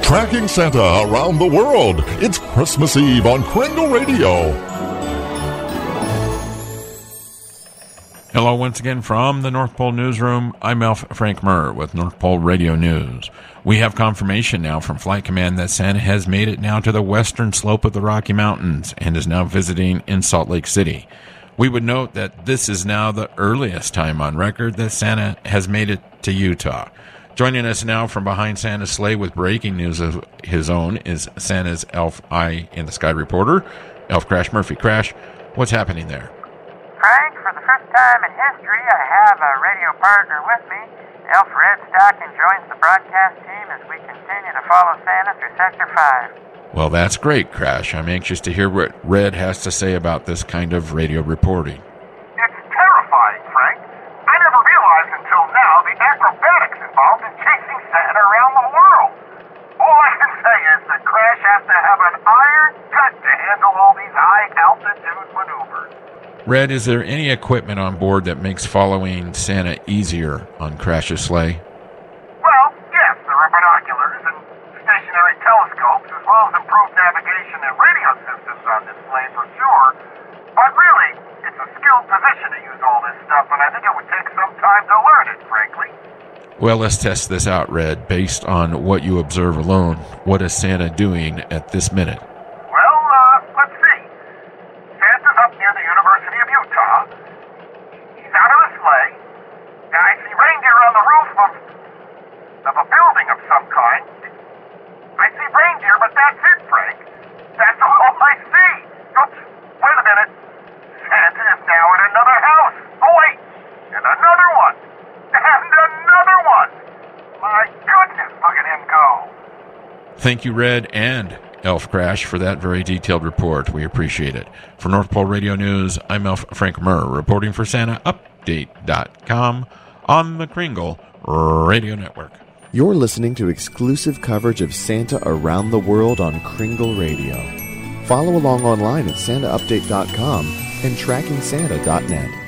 Tracking Santa around the world. It's Christmas Eve on Kringle Radio. Hello once again from the North Pole Newsroom. I'm Frank Murr with North Pole Radio News. We have confirmation now from Flight Command that Santa has made it now to the western slope of the Rocky Mountains and is now visiting in Salt Lake City. We would note that this is now the earliest time on record that Santa has made it to Utah. Joining us now from behind Santa's sleigh with breaking news of his own is Santa's Elf Eye in the Sky reporter, Elf Crash Murphy. Crash, what's happening there? Frank, for the first time in history, I have a radio partner with me. Elf Red Stocking joins the broadcast team as we continue to follow Santa through Sector 5. Well, that's great, Crash. I'm anxious to hear what Red has to say about this kind of radio reporting. It's terrifying, Frank. I never realized until now the acrobatics involved in chasing Santa around the world. All I can say is that Crash has to have an iron gut to handle all these high-altitude maneuvers. Red, is there any equipment on board that makes following Santa easier on Crash's sleigh? Well, yes, there are binoculars and stationary telescopes, as well as improved navigation and radio systems on this sleigh for sure. But really, it's a skilled position to use all this stuff, and I think it would take some time to learn it, frankly. Well, let's test this out, Red. Based on what you observe alone, what is Santa doing at this minute? Well, let's see. Santa's up near the University of Utah. He's out of the sleigh. And I see reindeer on the roof of a building of some kind. I see reindeer, but that's it, Frank. That's all I see. Oops, wait a minute. Santa is now in another house. Oh, wait. And another one. And another one. My goodness, look at him go. Thank you, Red and Elf Crash, for that very detailed report. We appreciate it. For North Pole Radio News, I'm Elf Frank Murr, reporting for SantaUpdate.com on the Kringle Radio Network. You're listening to exclusive coverage of Santa around the world on Kringle Radio. Follow along online at SantaUpdate.com and TrackingSanta.net.